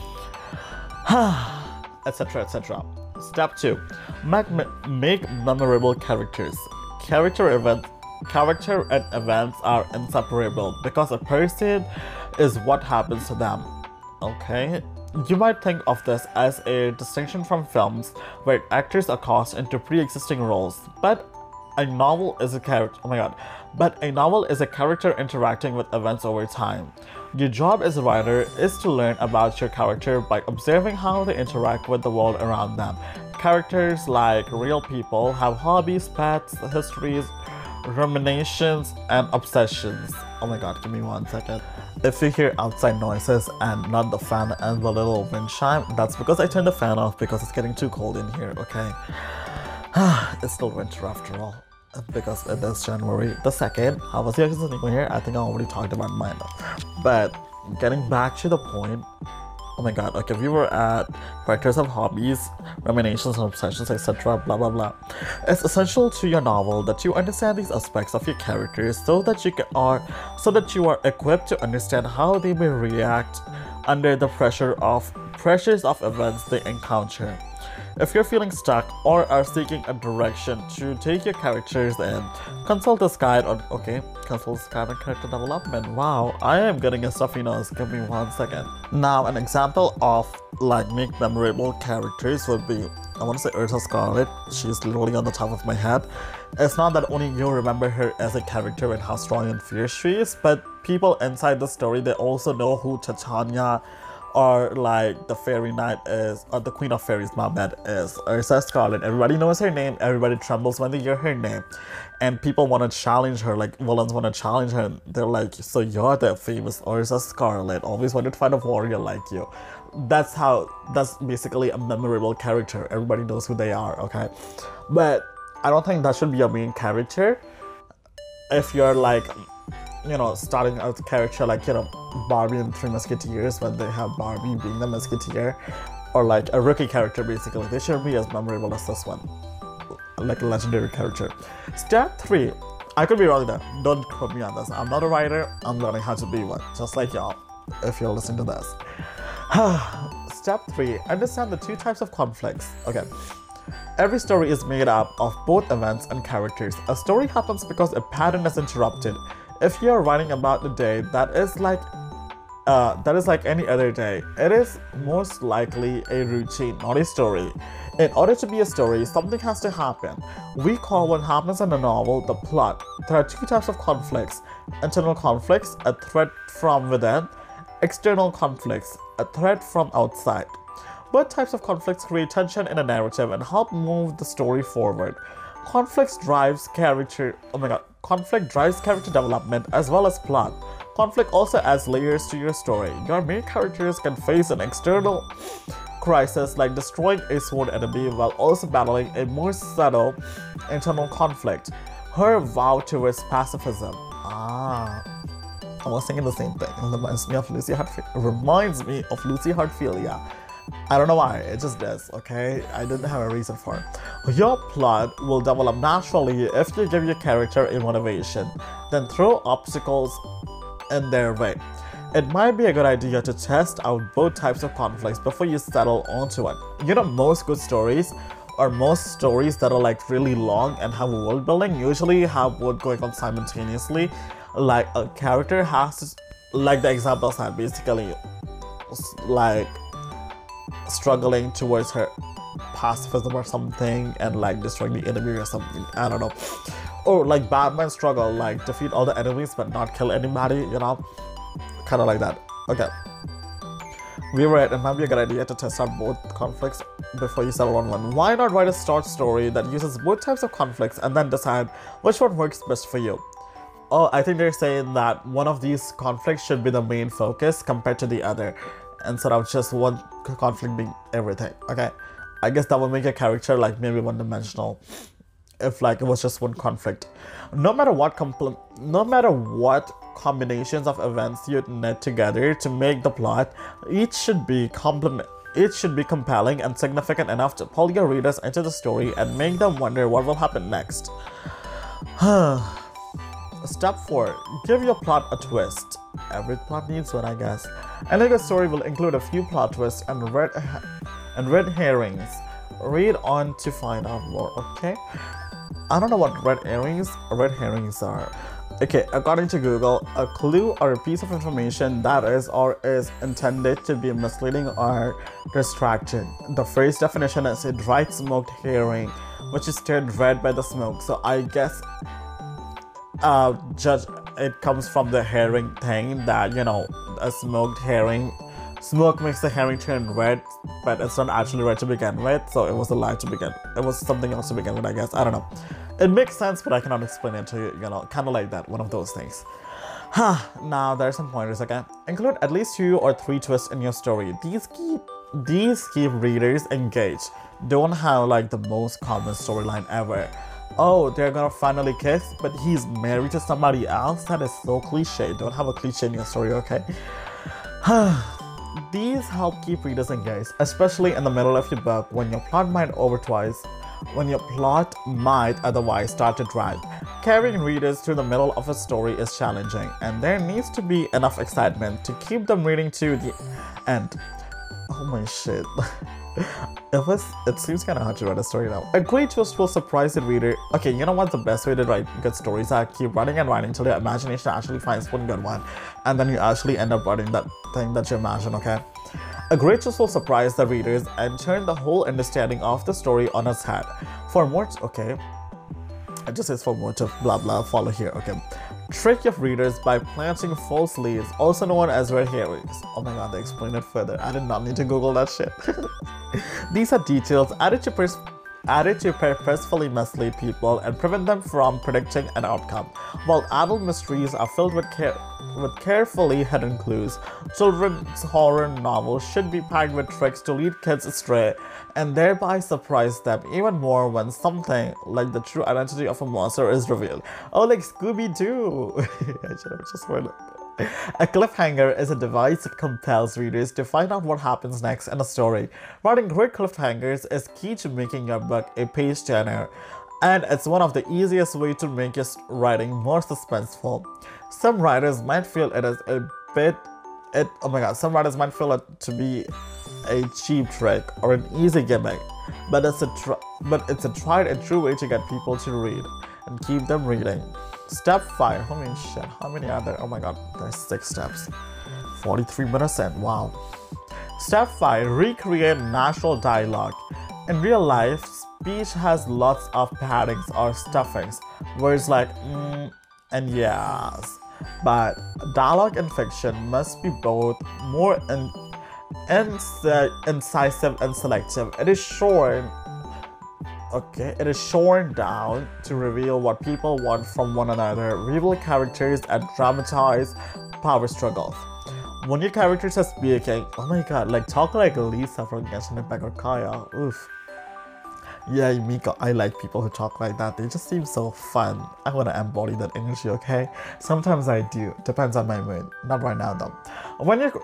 etc, et cetera. Step two, make, make memorable characters. Character event, character and events are inseparable because a person is what happens to them. Okay, you might think of this as a distinction from films where actors are cast into pre-existing roles, but a novel is a character. Oh my god! But a novel is a character interacting with events over time. Your job as a writer is to learn about your character by observing how they interact with the world around them. Characters, like real people, have hobbies, pets, histories, ruminations, and obsessions. Oh my god, give me one second. If you hear outside noises and not the fan and the little wind chime, that's because I turned the fan off because it's getting too cold in here, okay? It's still winter after all, because it is January the second. How was your New Year? I think I already talked about mine. But getting back to the point, oh my god, okay, we were at characters of hobbies, ruminations and obsessions, et cetera, blah blah blah. It's essential to your novel that you understand these aspects of your characters so that you are so that you are equipped to understand how they may react under the pressure of pressures of events they encounter. If you're feeling stuck or are seeking a direction to take your characters in, consult this guide on okay, consult this guide on character development. Wow, I am getting a stuffy nose. Give me one second. Now, an example of like make memorable characters would be, I want to say Ursa Scarlet. She's literally on the top of my head. It's not that only you remember her as a character and how strong and fierce she is, but people inside the story, they also know who Titania or like the fairy knight is, or the queen of fairies, my bad, is Ursa Scarlet. Everybody knows her name, everybody trembles when they hear her name, and people want to challenge her, like villains want to challenge her. They're like, so you're the famous Ursa Scarlet, always wanted to find a warrior like you. That's how, that's basically a memorable character. Everybody knows who they are, okay? But I don't think that should be a main character. If you're like, you know, starting out a character like, you know, Barbie and Three Musketeers, when they have Barbie being the Musketeer, or like a rookie character basically, they should be as memorable as this one, like a legendary character. Step three, I could be wrong there, don't quote me on this. I'm not a writer, I'm learning how to be one, just like y'all, if you're listening to this. Step three, understand the two types of conflicts. Okay. Every story is made up of both events and characters. A story happens because a pattern is interrupted. If you're writing about the day that is like uh, that is like any other day, it is most likely a routine, not a story. In order to be a story, something has to happen. We call what happens in a novel the plot. There are two types of conflicts: internal conflicts, a threat from within; external conflicts, a threat from outside. Both types of conflicts create tension in a narrative and help move the story forward. Conflict drives character, oh my god, conflict drives character development as well as plot. Conflict also adds layers to your story. Your main characters can face an external crisis like destroying a sworn enemy while also battling a more subtle internal conflict. Her vow towards pacifism. Ah, I was thinking the same thing. It reminds me of Lucy Hartfield. Reminds me of Lucy Hartfield. I don't know why, it just does, okay? I didn't have a reason for it. Your plot will develop naturally if you give your character a motivation, then throw obstacles in their way. It might be a good idea to test out both types of conflicts before you settle onto it. You know, most good stories, or most stories that are like really long and have world building, usually have both going on simultaneously. Like a character has to, like the example I had, basically, like struggling towards her pacifism or something and like destroying the enemy or something, I don't know. or like Batman struggle, like defeat all the enemies but not kill anybody, you know? Kind of like that. Okay. We were right, it might be a good idea to test out both conflicts before you settle on one. Why not write a short story that uses both types of conflicts and then decide which one works best for you? Oh, I think they're saying that one of these conflicts should be the main focus compared to the other, instead of just one conflict being everything. Okay, I guess that would make a character like maybe one-dimensional if like it was just one conflict. No matter what compl- no matter what combinations of events you knit together to make the plot, each should be complement each should be compelling and significant enough to pull your readers into the story and make them wonder what will happen next. Step four. Give your plot a twist. Every plot needs one, I guess. And a good story will include a few plot twists and red and red herrings. Read on to find out more, okay? I don't know what red herrings red herrings are. Okay, according to Google, a clue or a piece of information that is or is intended to be misleading or distracting. The phrase definition is a dried smoked herring, which is turned red by the smoke. So I guess uh, just it comes from the herring thing that, you know, a smoked herring. Smoke makes the herring turn red, but it's not actually red to begin with, so it was a lie to begin. It was something else to begin with, I guess. I don't know. It makes sense, but I cannot explain it to you, you know, kind of like that, one of those things. Huh, now there are some pointers, okay? Include at least two or three twists in your story. These keep, these keep readers engaged. Don't have like the most common storyline ever. Oh, they're gonna finally kiss, but he's married to somebody else? That is so cliche. Don't have a cliche in your story, okay? These help keep readers engaged, especially in the middle of your book when your plot might overtwise, when your plot might otherwise start to drag. Carrying readers through the middle of a story is challenging, and there needs to be enough excitement to keep them reading to the end. Oh my shit. It was, it seems kind of hard to write a story now. A great twist will surprise the reader. Okay, you know what the best way to write good stories are? Keep writing and writing till your imagination actually finds one good one. And then you actually end up writing that thing that you imagine, okay? A great twist will surprise the readers and turn the whole understanding of the story on its head. For more, okay. It just says for more to blah blah, follow here, okay. Trick your readers by planting false leads, also known as red herrings. Oh my god, they explain it further. I did not need to Google that shit. These are details added to, pers- added to purposefully mislead people and prevent them from predicting an outcome. While adult mysteries are filled with care with carefully hidden clues, children's horror novels should be packed with tricks to lead kids astray and thereby surprise them even more when something like the true identity of a monster is revealed. Oh, like Scooby-Doo! I should have just went up. A cliffhanger is a device that compels readers to find out what happens next in a story. Writing great cliffhangers is key to making your book a page turner, and it's one of the easiest ways to make your writing more suspenseful. Some writers might feel it is a bit, it, oh my god, some writers might feel it to be a cheap trick or an easy gimmick, but it's a tr- but it's a tried and true way to get people to read and keep them reading. Step five. Holy shit, how many are there? Oh my god, there's six steps. forty-three minutes in, wow. Step five. Recreate natural dialogue. In real life, speech has lots of paddings or stuffings, words like mm and yes. But dialogue in fiction must be both more in, inc- incisive and selective. It is shorn Okay, it is shorn down to reveal what people want from one another, reveal characters, and dramatize power struggles. When your characters are speaking, oh my god, like talk like Lisa from Genshin Impact or Kaya, oof. Yeah, Miko, I like people who talk like that. They just seem so fun. I want to embody that energy, okay? Sometimes I do. Depends on my mood. Not right now, though. When you're...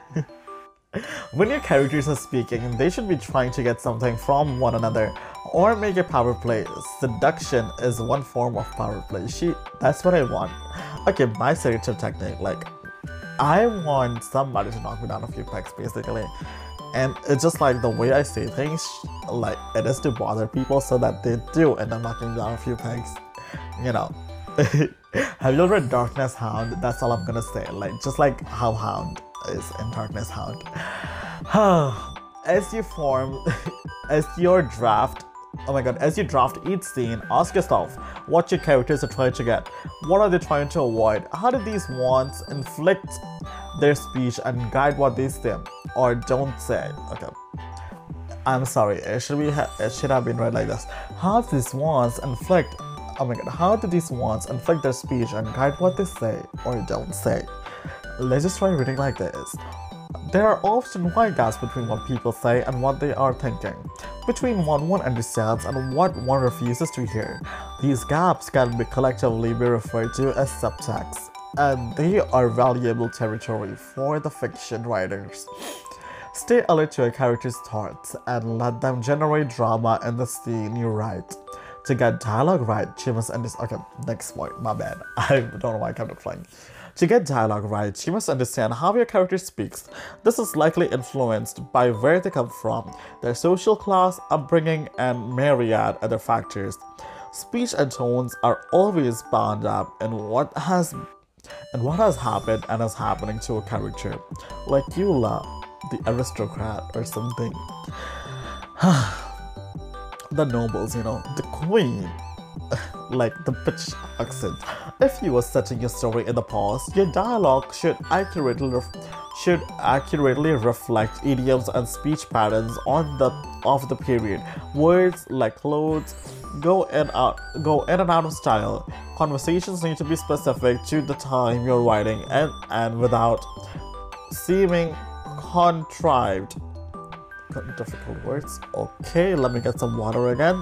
When your characters are speaking, they should be trying to get something from one another or make a power play. Seduction is one form of power play. She, that's what I want. Okay, my seductive technique, like, I want somebody to knock me down a few pegs, basically. And it's just like the way I say things, like, it is to bother people so that they do end up knocking down a few pegs. You know. Have you read Darkness Hound? That's all I'm gonna say. Like, just like how Hound is in Darkness Hound. As you form, as your draft Oh my god, as you draft each scene, ask yourself what your characters are trying to get. What are they trying to avoid? How do these wants inflict their speech and guide what they say or don't say? Okay. I'm sorry, it should, be ha it should have been read like this. How do these wants inflict Oh my god, how do these wants inflict their speech and guide what they say or don't say? Let's just try reading like this. There are often wide gaps between what people say and what they are thinking, between what one understands and what one refuses to hear. These gaps can be collectively be referred to as subtext, and they are valuable territory for the fiction writers. Stay alert to your character's thoughts and let them generate drama in the scene you write. To get dialogue right, she must understand. Okay, next point, my bad. I don't know why I kept replying. To get dialogue right, she must understand how your character speaks. This is likely influenced by where they come from, their social class, upbringing, and myriad other factors. Speech and tones are always bound up in what has and what has happened and is happening to a character, like Eula, the aristocrat or something. The nobles, you know, the queen, like the bitch accent. If you were setting your story in the past, your dialogue should accurately ref should accurately reflect idioms and speech patterns on the of the period. Words like clothes go in out go in and out of style. Conversations need to be specific to the time you're writing and and without seeming contrived. Difficult words. Okay, let me get some water again.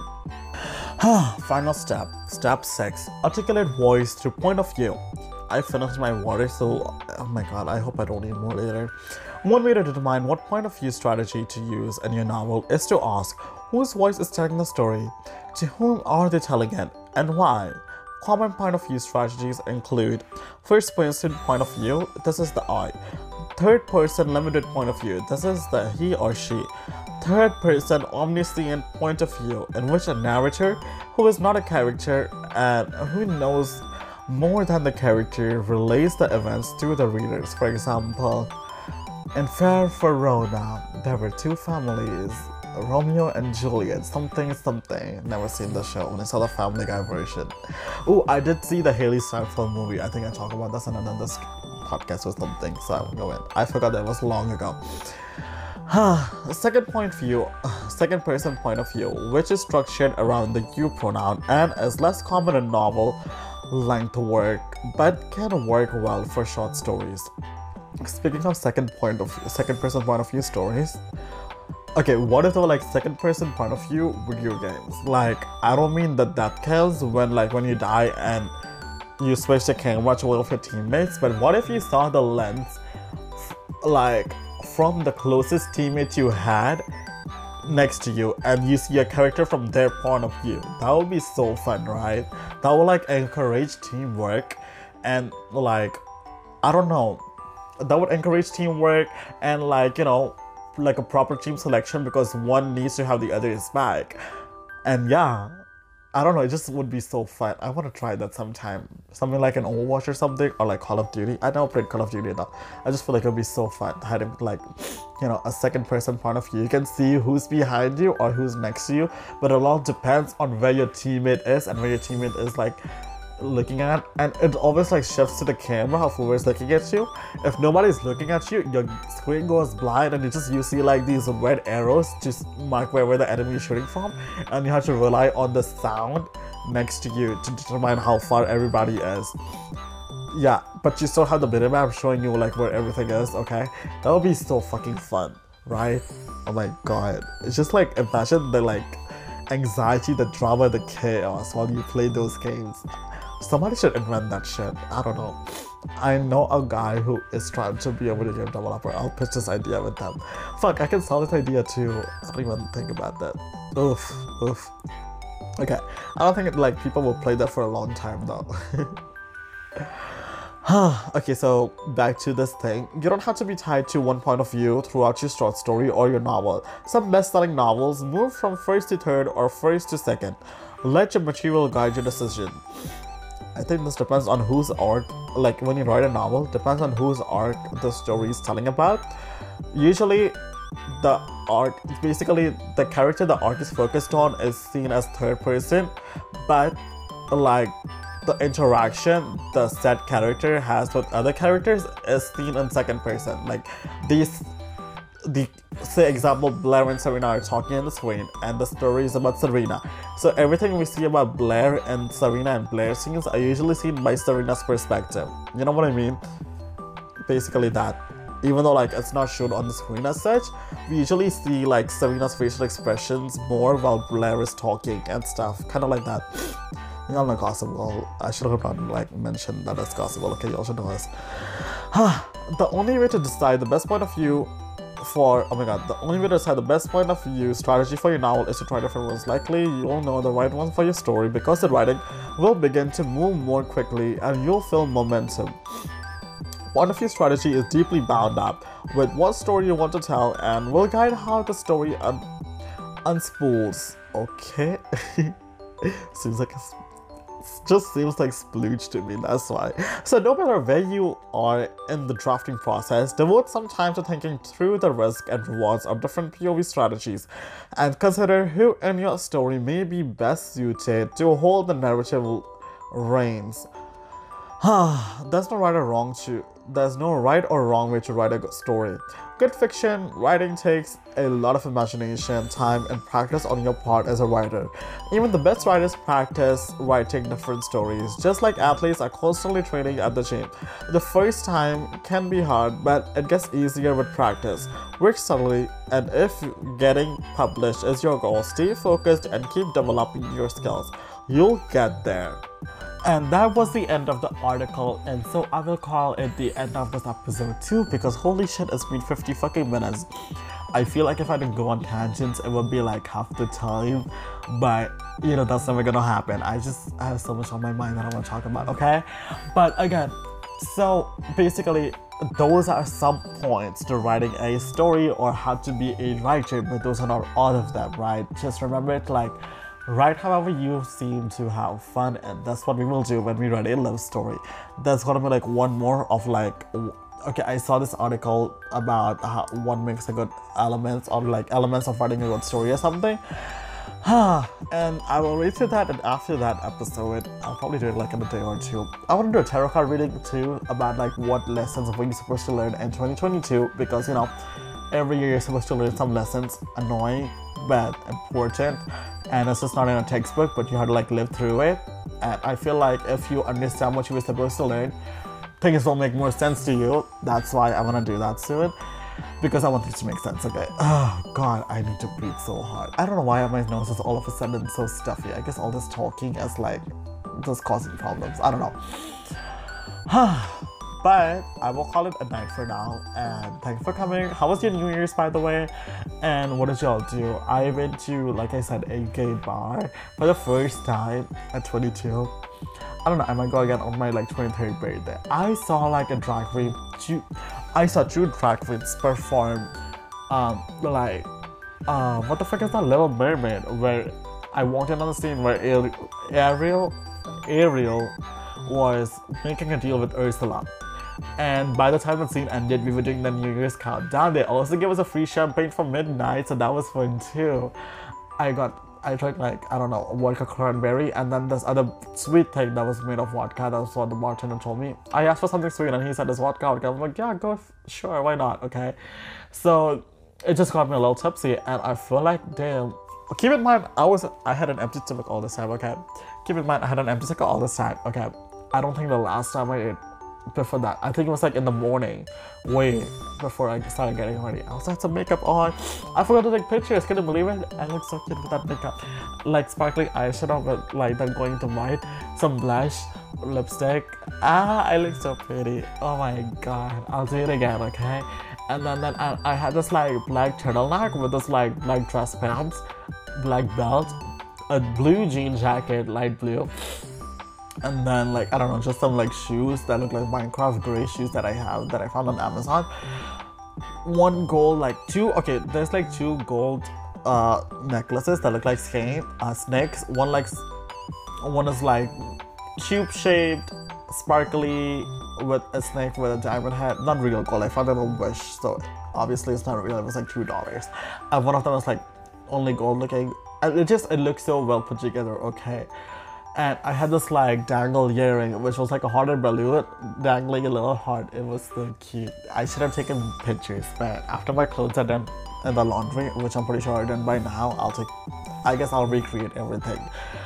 Final step. Step six. Articulate voice through point of view. I finished my water, so oh my god, I hope I don't need more later. One way to determine what point of view strategy to use in your novel is to ask whose voice is telling the story, to whom are they telling it, and why. Common point of view strategies include first person point of view, this is the I. Third person limited point of view, this is the he or she. Third person omniscient point of view, in which a narrator, who is not a character and who knows more than the character, relays the events to the readers. For example, in Fair Verona, there were two families, Romeo and Juliet, something something. Never seen the show, when I saw the Family Guy version. Oh, I did see the Haley Steinfeld movie. I think I talked about this in another podcast or something, so I will go in. I forgot that was long ago. Second point view, second person point of view, which is structured around the you pronoun and is less common in novel length work, but can work well for short stories. Speaking of second point of second person point of view stories, okay, what if they were like second person point of view video games? Like, I don't mean the death kills when like when you die and you switch the camera to one of your teammates, but what if you saw the lens like from the closest teammate you had next to you and you see a character from their point of view? That would be so fun, right? That would like encourage teamwork and like, I don't know, that would encourage teamwork and like, you know, like a proper team selection because one needs to have the other's back. And yeah, I don't know, it just would be so fun. I want to try that sometime. Something like an Overwatch or something, or like Call of Duty. I never played Call of Duty though. I just feel like it would be so fun having like, you know, a second person point of view. You can see who's behind you or who's next to you, but it all depends on where your teammate is and where your teammate is like looking at, and it always like shifts to the camera how whoever's looking at you. If nobody's looking at you, your screen goes blind and you just you see like these red arrows just mark where, where the enemy is shooting from, and you have to rely on the sound next to you to determine how far everybody is. Yeah, but you still have the minimap showing you like where everything is. Okay, that would be so fucking fun, right? Oh my god, it's just like imagine the like anxiety, the drama, the chaos while you play those games. Somebody should invent that shit. I don't know. I know a guy who is trying to be a video game developer. I'll pitch this idea with them. Fuck, I can sell this idea too. I don't even think about that. Oof, oof. Okay, I don't think it, like people will play that for a long time though. Okay, so back to this thing. You don't have to be tied to one point of view throughout your short story or your novel. Some best-selling novels move from first to third or first to second. Let your material guide your decision. I think this depends on whose arc, like when you write a novel, depends on whose arc the story is telling about. Usually, the arc, basically the character the arc is focused on is seen as third person, but like the interaction the said character has with other characters is seen in second person. Like these, the say example, Blair and Serena are talking in the screen, and the story is about Serena. So everything we see about Blair and Serena and Blair scenes are usually seen by Serena's perspective. You know what I mean? Basically that. Even though like it's not shown on the screen as such, we usually see like Serena's facial expressions more while Blair is talking and stuff, kind of like that. Y'all know Gossip Girl. I should have not like mentioned that as Gossip Girl. Okay, y'all should know this. The only way to decide the best point of view for oh my god, the only way to decide the best point of view strategy for your novel is to try different ones. Likely you'll know the right one for your story because the writing will begin to move more quickly and you'll feel momentum. Point of view strategy is deeply bound up with what story you want to tell and will guide how the story un unspools. Okay? Seems like it's, it just seems like splooge to me, that's why. So no matter where you are in the drafting process, devote some time to thinking through the risk and rewards of different P O V strategies and consider who in your story may be best suited to hold the narrative reins. There's no right or wrong to there's no right or wrong way to write a good story. Good fiction writing takes a lot of imagination, time, and practice on your part as a writer. Even the best writers practice writing different stories, just like athletes are constantly training at the gym. The first time can be hard, but it gets easier with practice. Work steadily, and if getting published is your goal, stay focused and keep developing your skills. You'll get there. And that was the end of the article, and so I will call it the end of this episode too, because holy shit, it's been fifty fucking minutes. I feel like if I didn't go on tangents, it would be like half the time, but you know, that's never gonna happen. I just I have so much on my mind that I want to talk about, okay? But again, so basically, those are some points to writing a story or how to be a writer, but those are not all of them, right? Just remember it like, write however you seem to have fun, and that's what we will do when we write a love story. That's gonna be like one more of like, okay, I saw this article about how what makes a good elements or like elements of writing a good story or something. And I will read through that, and after that episode, I'll probably do it like in a day or two. I want to do a tarot card reading too about like what lessons were you supposed to learn in twenty twenty-two, because you know, every year you're supposed to learn some lessons, annoying but important, and it's just not in a textbook, but you have to like live through it. And I feel like if you understand what you were supposed to learn, things will make more sense to you. That's why I want to do that soon, because I want things to make sense. Okay. Oh god, I need to breathe so hard. I don't know why my nose is all of a sudden so stuffy. I guess all this talking is like just causing problems. I don't know. But I will call it a night for now, and thanks for coming. How was your New Year's, by the way? And what did y'all do? I went to, like I said, a gay bar for the first time at twenty-two. I don't know, I might go again on my like twenty-third birthday. I saw like a drag queen, two, I saw two drag queens perform, um, like, uh, what the fuck is that, Little Mermaid, where I walked in on the scene where Ariel, Ariel was making a deal with Ursula. And by the time the scene ended, we were doing the New Year's countdown. They also gave us a free champagne for midnight, so that was fun too. I got, I drank like, I don't know, vodka cranberry, and then this other sweet thing that was made of vodka. That's what the bartender told me. I asked for something sweet, and he said, "It's vodka." vodka. I'm like, yeah, go, sure, why not, okay? So it just got me a little tipsy, and I feel like, damn. Keep in mind, I was, I had an empty stomach all this time, okay? Keep in mind, I had an empty stomach all this time, okay? I don't think the last time I ate before that, I think it was like in the morning, way before I started getting ready. I also had some makeup on. I forgot to take pictures. Can you believe it? I look so cute with that makeup. Like sparkling eyeshadow with like that going to white, some blush, lipstick. Ah, I look so pretty. Oh my god. I'll do it again, okay? And then, then I, I had this like black turtleneck with this like black dress pants, black belt, a blue jean jacket, light blue. And then like, I don't know, just some like shoes that look like Minecraft gray shoes that I have that I found on Amazon. One gold, like two, okay, there's like two gold uh, necklaces that look like skein, uh, snakes. One like, one is like cube shaped, sparkly with a snake with a diamond head. Not real gold, I found it on Wish. So obviously it's not real, it was like two dollars. And one of them was like only gold looking. And it just, it looked so well put together, okay. And I had this like dangle earring, which was like a hearted balloon dangling a little heart. It was so cute. I should have taken pictures, but after my clothes are done in the laundry, which I'm pretty sure are done by now, I'll take, I guess I'll recreate everything.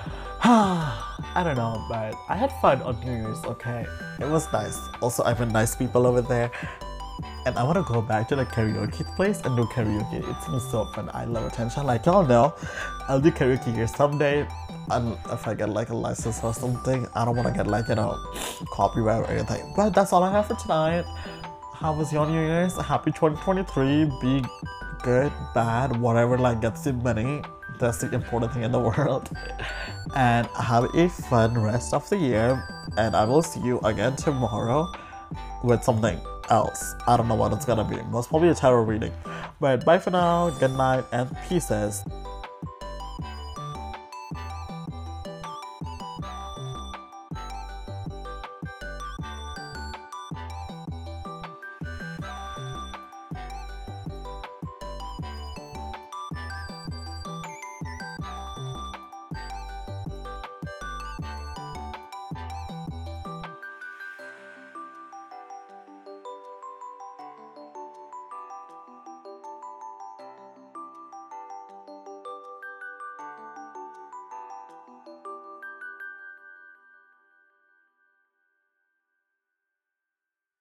I don't know, but I had fun on New Year's, okay? It was nice. Also, I met nice people over there. And I want to go back to the karaoke place and do karaoke. It seems so fun. I love attention. Like y'all know, I'll do karaoke here someday. And if I get like a license or something, I don't want to get like, you know, copyright or anything. But that's all I have for tonight. How was your New Year's? Happy twenty twenty-three. Be good, bad, whatever like gets you money. That's the important thing in the world. And have a fun rest of the year. And I will see you again tomorrow with something else. I don't know what it's gonna be. Most probably a tarot reading. But bye for now, good night, and pieces.